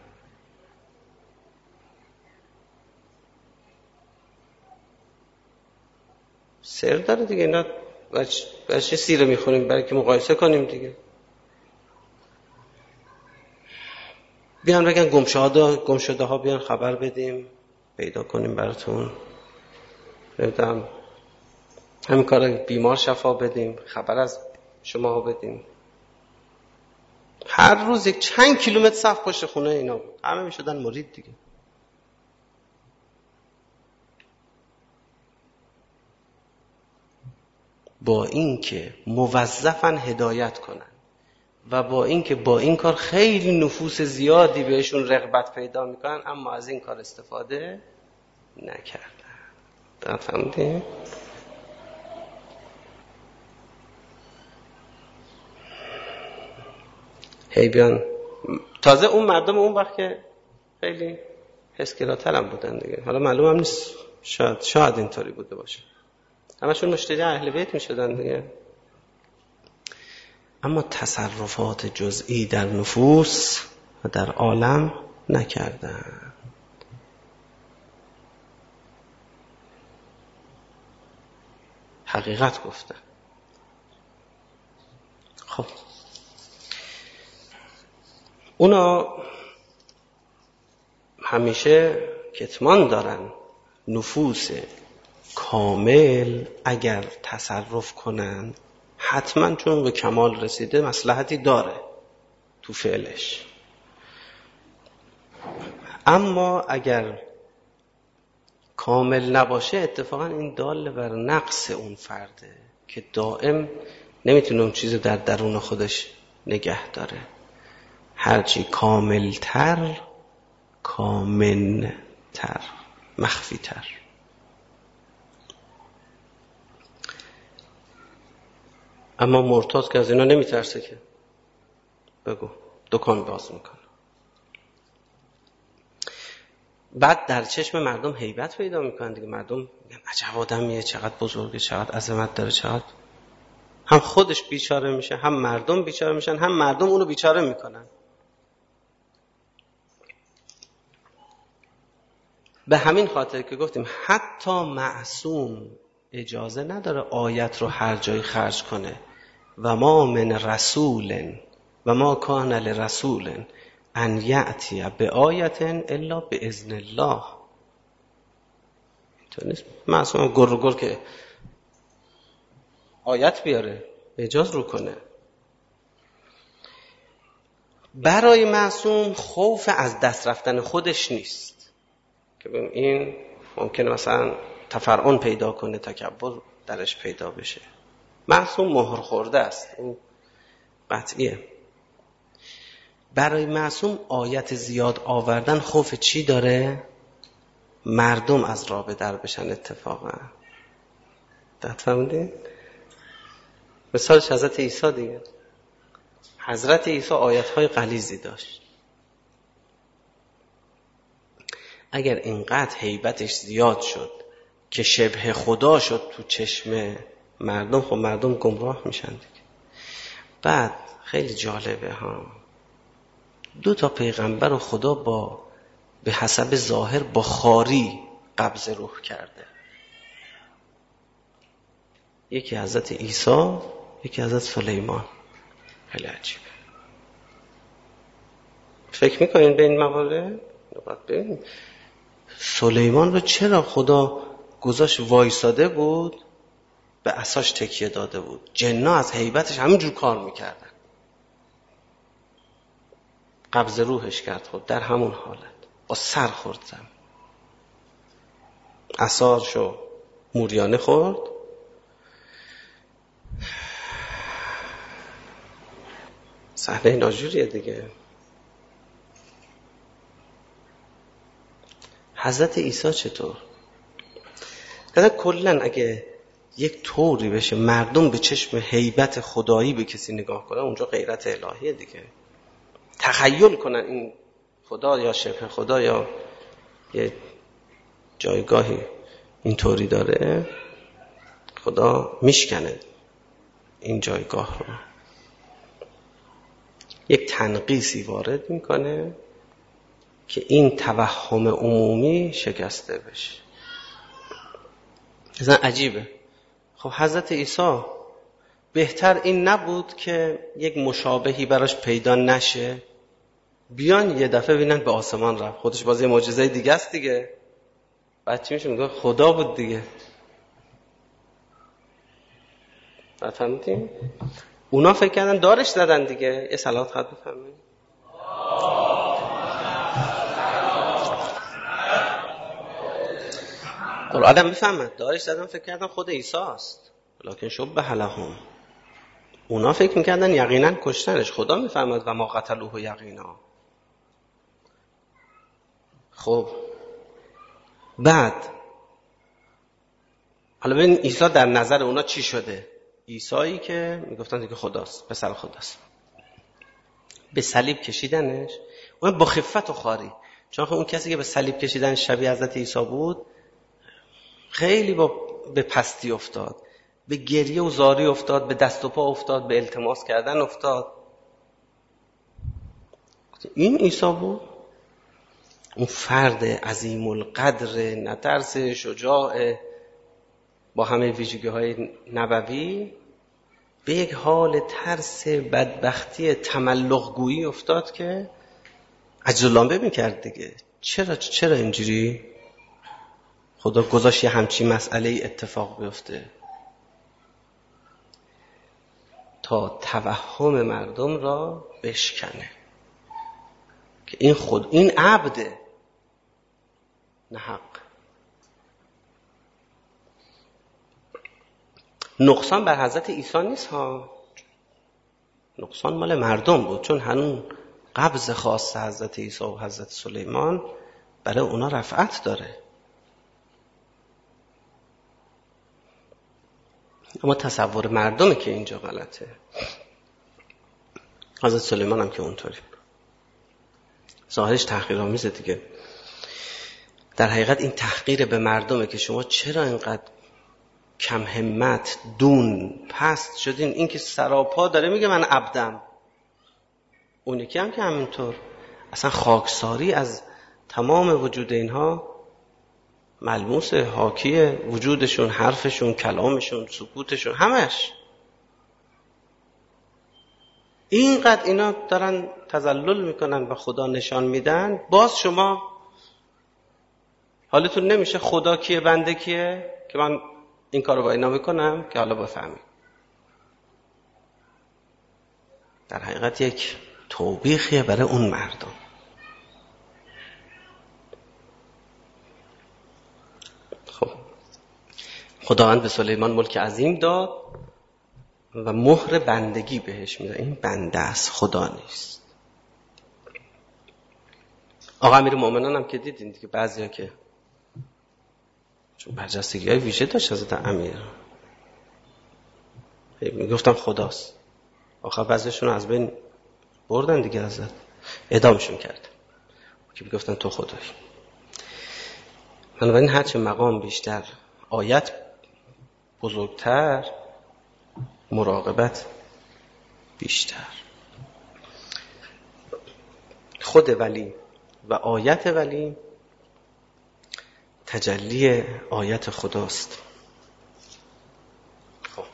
سر داره دیگه. اینا برای چه سیره میخونیم؟ برای که مقایسه کنیم دیگه. بیان بگن گمشده گمشده ها بیان خبر بدیم پیدا کنیم براتون، نمیدونم همین کار بیمار شفا بدیم، خبر از شما ها بدیم. هر روز یک چند کیلومتر صف پشت خونه اینا بود، همه میشدن مرید دیگه. با این که موظفن هدایت کنن و با این که با این کار خیلی نفوس زیادی بهشون رغبت پیدا میکنن، اما از این کار استفاده نکردن. در فهمدی؟ هی بیان تازه اون مردم اون وقت که خیلی حسگراتر هم بودن دیگه، حالا معلوم هم نیست، شاید شاید اینطوری بوده باشه، همشون مشتری اهل بیت میشدن دیگه. اما تصرفات جزئی در نفوس و در عالم نکردن. حقیقت گفتن. خب اونا همیشه کتمان دارن. نفوس کامل اگر تصرف کنن حتما چون به کمال رسیده مصلحتی داره تو فعلش، اما اگر کامل نباشه اتفاقا این دال بر نقص اون فرده که دائم نمیتونه اون چیز در درون خودش نگه داره. هرچی کاملتر کامنتر مخفیتر. اما مرتضی که از اینا نمیترسه که بگو دکان باز میکنه. بعد در چشم مردم هیبت پیدا میکنن دیگه. مردم میگن عجب آدمیه، چقدر بزرگه، چقدر عظمت داره، چقدر. هم خودش بیچاره میشه، هم مردم بیچاره میشن، هم مردم اونو بیچاره میکنن. به همین خاطر که گفتیم حتی معصوم اجازه نداره آیت رو هر جایی خرج کنه. و ما من رسول و ما کان لرسول ان یأتی بآیة الا باذن الله. اینطور نیست معصوم گر رو گر که آیت بیاره اجازه رو کنه. برای معصوم خوف از دست رفتن خودش نیست که ببین این ممکنه مثلا تفرعن پیدا کنه، تکبر درش پیدا بشه. معصوم مهر خورده است، اون قطعیه. برای معصوم آیت زیاد آوردن خوف چی داره؟ مردم از راه به در بشن اتفاقا. دقت فرمودین؟ مثالش حضرت عیسی دیگه. حضرت عیسی آیت‌های غلیظی داشت. اگر اینقدر هیبتش زیاد شد که شبه خدا شد تو چشم مردم، خب مردم گمراه میشن دیگه. بعد خیلی جالبه ها، دو تا پیغمبر خدا با به حسب ظاهر با خاری قبض روح کرده. یکی حضرت عیسی، یکی حضرت سلیمان. خیلی عجیبه. فکر میکنین به این موارد؟ نباید ببین سلیمان رو چرا خدا گذاشت وایساده بود، به عصاش تکیه داده بود، جنا از هیبتش همینجور کار میکردن، قبض روحش کرد. خود در همون حالت با سر خورد زمین، عصاشو موریانه خورد. صحنه ناجوریه دیگه. حضرت عیسی چطور؟ حالا کلن اگه یک طوری بشه مردم به چشم هیبت خدایی به کسی نگاه کنن، اونجا غیرت الهیه دیگه. تخیل کنن این خدا یا شبه خدا یا یه جایگاهی اینطوری داره، خدا میشکنه این جایگاه رو، یک تنقیصی وارد میکنه که این توهم عمومی شکسته بشه. مثلا عجیبه. خب حضرت عیسی بهتر این نبود که یک مشابهی براش پیدا نشه، بیان یه دفعه ببینن به آسمان رفت، خودش باز یه معجزه دیگه است دیگه. بعد چی میشه؟ میگه خدا بود دیگه. فهمیدین؟ اونا فکر کردن دارش زدن دیگه. یه صلوات خط بفرمایید. آدم میفهمد دارش زدن، فکر کردن خود عیسی است، لکن شبه لهم. اونا فکر میکردن یقینا کشتنش. خدا میفهمد و ما قتلوه یقینا. خب بعد حالا ببین عیسی در نظر اونا چی شده؟ عیسایی که میگفتن دیگه خداست، پسر خداست، به صلیب کشیدنش اون با خفت و خواری. چون اون کسی که به صلیب کشیدن شبیه حضرت عیسی بود خیلی با به پستی افتاد، به گریه و زاری افتاد، به دست و پا افتاد، به التماس کردن افتاد. این عیسی بود، اون فرد عظیم القدر، نترس، شجاع، با همه ویژگی های نبوی، به یک حال ترس، بدبختی، تملق گویی افتاد که عجز اللامبه میکرد دیگه. چرا چرا اینجوری خدا گذاشت یه همچین مسئله اتفاق بیفته؟ تا توهم مردم را بشکنه که این خود این عبده، نه حق. نقصان بر حضرت عیسی نیست ها، نقصان مال مردم بود، چون هنون قبض خاص حضرت عیسی و حضرت سلیمان برای اونا رفعت داره. اما تصور مردمه که اینجا غلطه. حضرت سلیمان هم که اونطوری ظاهرش تحقیرآمیزه دیگه. در حقیقت این تحقیر به مردمه که شما چرا اینقدر کم همت، دون، پست شدین. این که سراپا داره میگه من عبدم، اون یکی هم که همینطور. اصلا خاکساری از تمام وجود اینها ملموس، حاکی وجودشون، حرفشون، کلامشون، سکوتشون، همش. اینقدر اینا دارن تذلل میکنن و خدا نشان میدن، باز شما حالتون نمیشه خدا کیه بنده کیه که من این کارو با اینا میکنم که حالا بفهمید. در حقیقت یک توبیخیه برای اون مردم. خب خداوند به سلیمان ملک عظیم داد و مهر بندگی بهش میده. این بنده است، خدا نیست. آقا امیر مومنان هم که دیدین دیگه، بعضیا که چون برجستگی های ویژه داشت حضرت امیر. میگفتن خداست، آخر بعضیشون از بین بردن دیگه، حضرت اعدامشون کرد که میگفتن تو خدایی. بنابراین هرچه مقام بیشتر، آیت بزرگتر، مراقبت بیشتر. خود ولی و آیت ولی تجلی آیت خداست. خب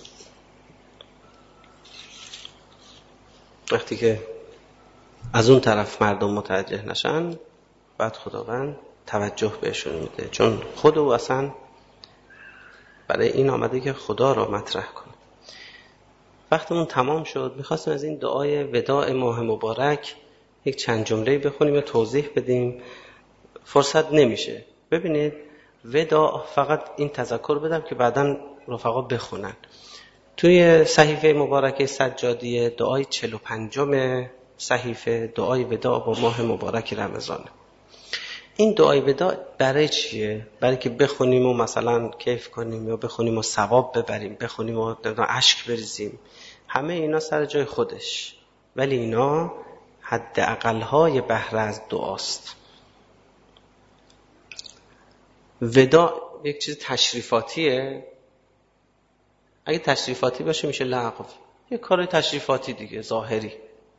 وقتی که از اون طرف مردم متوجه نشن، بعد خداوند توجه بهشون میده، چون خود او اصلا برای این آمده که خدا را مطرح کنه. وقتمون تمام شد، میخواستم از این دعای وداع ماه مبارک یک چند جمله بخونیم و توضیح بدیم، فرصت نمیشه. ببینید وداع، فقط این تذکر بدم که بعداً رفقا بخونن. توی صحیفه مبارکه سجادیه دعای چهل و پنجم صحیفه دعای وداع با ماه مبارک رمضان. این دعای وداع برای چیه؟ برای که بخونیم و مثلا کیف کنیم یا بخونیم و ثواب ببریم، بخونیم و اشک بریزیم، همه اینا سر جای خودش، ولی اینا حد اقلهای بهره از دعاست. وداع یک چیز تشریفاتیه. اگه تشریفاتی باشه میشه لغو، یک کار تشریفاتی دیگه، ظاهری.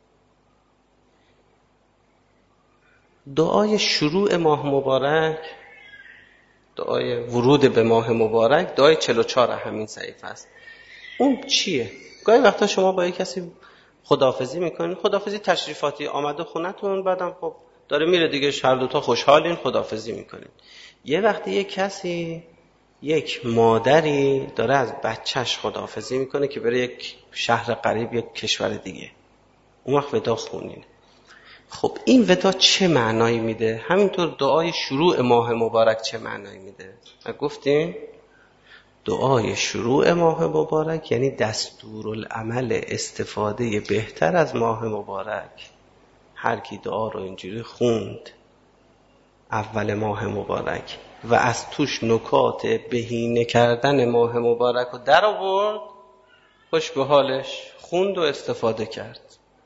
دعای شروع ماه مبارک، دعای ورود به ماه مبارک، دعای چهل و چهار همین صحیفه است. اون چیه؟ گاهی وقتا شما با یک کسی خداحافظی میکنین، خداحافظی تشریفاتی، آمده خونتون، بعدم خب داره میره دیگه، هر دوتا خوشحالین، خداحافظی میکنین. یه وقتی یک کسی، یک مادری داره از بچهش خداحافظی میکنه که بره یک شهر قریب، یک کشور دیگه، اون وقت ودا خونین. خب این ودا چه معنایی میده؟ همینطور دعای شروع ماه مبارک چه معنایی میده؟ گفتیم دعای شروع ماه مبارک یعنی دستورالعمل استفاده بهتر از ماه مبارک. هر کی دعا رو اینجوری خوند اول ماه مبارک و از توش نکات بهینه کردن ماه مبارک رو در آورد، خوش به حالش، خوند و استفاده کرد.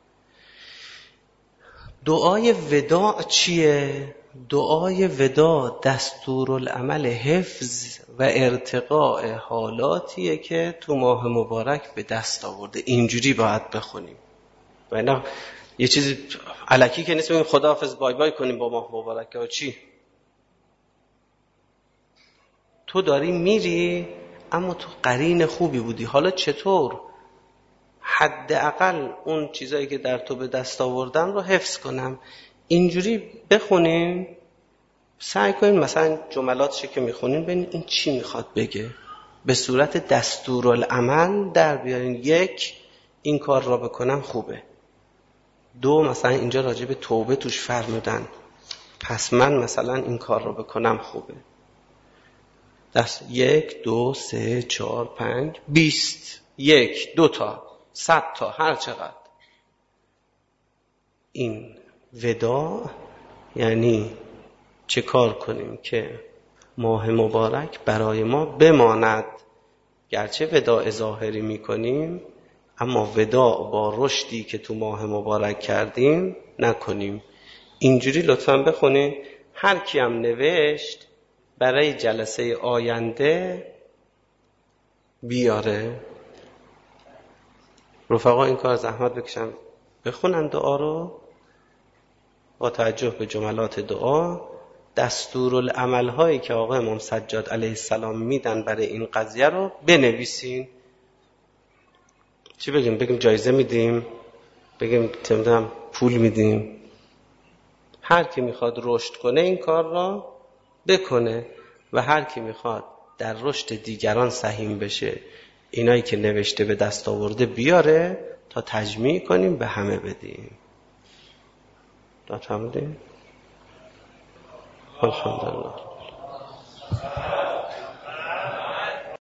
دعای وداع چیه؟ دعای وداع دستورالعمل حفظ و ارتقاء حالاتیه که تو ماه مبارک به دست آورده. اینجوری باید بخونیم. و نه یه چیزی الکی که نیست بگیم خداحافظ بای بای کنیم با ماه مبارک. ها چی؟ تو داری میری اما تو قرین خوبی بودی، حالا چطور حداقل اون چیزایی که در تو به دست آوردم رو حفظ کنم؟ اینجوری بخونین، سعی کنین مثلا جملاتش که میخونین ببینین این چی میخواد بگه، به صورت دستورالعمل در بیارین. یک، این کار را بکنم خوبه. دو، مثلا اینجا راجع به توبه توش فرمودن، پس من مثلا این کار را بکنم خوبه. دست یک، دو، سه، چهار، پنج، بیست، یک، دو تا، صد تا، هر چقدر. این وداع یعنی چه کار کنیم که ماه مبارک برای ما بماند. گرچه وداع ظاهری میکنیم اما وداع با رشدی که تو ماه مبارک کردیم نکنیم. اینجوری لطفاً بخونین. هر کی هم نوشت برای جلسه آینده بیاره. رفقا این کار زحمت بکشن بخونن دعا رو، با توجه به جملات دعا دستورالعمل هایی که آقا امام سجاد علیه السلام میدن برای این قضیه رو بنویسین. چی بگیم؟ بگیم جایزه میدیم، بگیم تمدام پول میدیم. هر کی میخواد رشد کنه این کار را بکنه و هر کی میخواد در رشد دیگران سهیم بشه اینایی که نوشته به دست آورده بیاره تا تجمیع کنیم به همه بدیم. تا فهمیدین؟ الحمدلله.